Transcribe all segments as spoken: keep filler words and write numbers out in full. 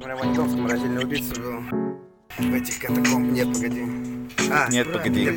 На Ваньковском раздельный убийца был. В этих катакомб. Нет, погоди. А, Нет, погоди.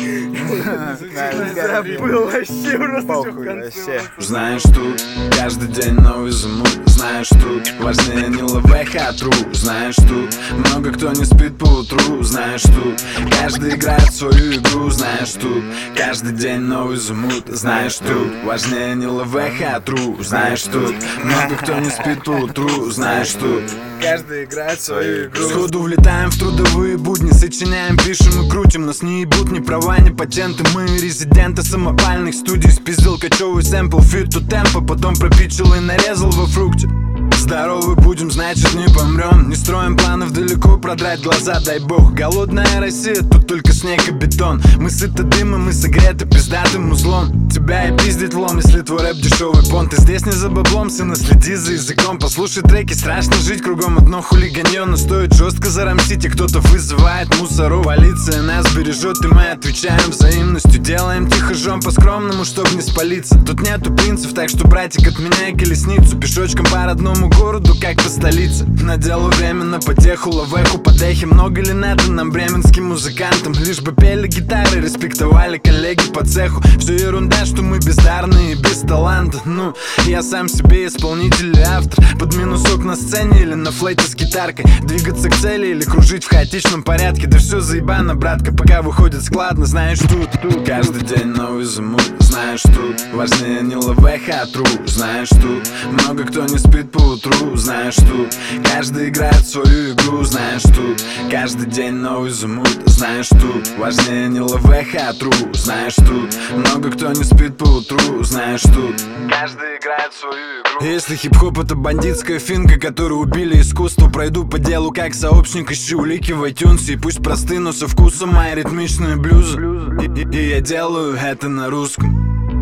Забыл вообще просто в конце. Знаешь, тут каждый день новый замут. Знаешь, тут важнее не лавеха, а тру. Знаешь, тут много кто не спит по утру. Знаешь, тут каждый играет свою игру. Знаешь, тут каждый день новый замут. Знаешь, тут важнее не лавеха, а тру. Знаешь, тут много кто не спит по утру. Знаешь, тут каждый играет свою игру. Сходу влетаем в трудовые будни, сочиняем, пишем и крутим. Нас не ебут ни права, ни патенты. Мы резиденты самопальных студий. Спиздил кочевый сэмпл, фит то темпа. Потом пропичил и нарезал во фрукте. Здоровы будем, значит не помрем. Не строим планов далеко продрать глаза, дай бог. Голодная Россия, тут только снег и бетон. Мы сыты дымом, мы согреты пиздатым узлом. Тебя и пиздить лом, если твой рэп дешевый понт. Ты здесь не за баблом, сына, следи за языком. Послушай треки, страшно жить, кругом одно хулиганье. Но стоит жестко зарамсить, и кто-то вызывает мусору. Полиция нас бережет, и мы отвечаем взаимностью. Делаем тихо, жжем по-скромному, чтоб не спалиться. Тут нету принцев, так что, братик, отменяй колесницу. Пешочком по родному городу, как по столице. Наделу временно потеху, лавеху, подехи. Много ли надо нам, бременским музыкантам? Лишь бы пели гитары, респектовали коллеги по цеху. Все ерунда, что мы бездарные и без таланта. Ну, я сам себе исполнитель и автор. Под минусок на сцене или на флейте с гитаркой. Двигаться к цели или кружить в хаотичном порядке. Да все заебано, братка, пока выходит складно. Знаешь, тут, тут каждый день новый замут. Знаешь, тут важнее не лавеха, а тру. Знаешь, тут много кто не спит по утру. Знаешь, тут каждый играет свою игру. Знаешь, тут каждый день новый замут. Знаешь, тут важнее не лавеха, а тру. Знаешь, тут много кто не спит по утру. Знаешь, тут каждый играет свою игру. Если хип-хоп это бандитская финка, которую убили искусство, пройду по делу как сообщник, ищу улики в iTunes. И пусть просты, но со вкусом мои ритмичные блюзы. И, и, и я делаю это на русском.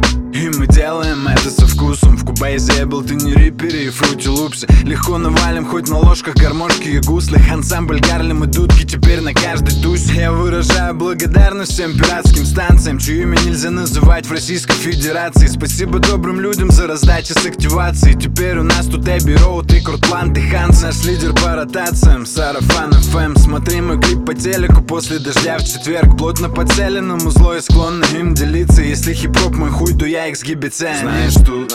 И мы делаем это со вкусом. В Кубейзе я был, ты не рипере и фрути лупсе. Легко навалим, хоть на ложках гармошки и гусли. Ансамбль Гарлем и дудки теперь на каждой тусе. Я выражаю благодарность всем пиратским станциям, чье имя нельзя называть в Российской Федерации. Спасибо добрым людям за раздачи с активацией. Теперь у нас тут Эбби Роуд и Кортланд и Ханс. Наш лидер по ротациям, Сарафан эф эм. Смотри мой клип по телеку после дождя в четверг. Плотно поцеленному зло и склонны им делиться. Если хип-хоп мой хуй, то я эксгибиционист. Знаешь, тут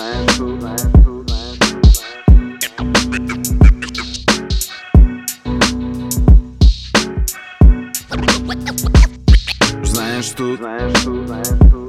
Знаешь, тут Знаешь, тут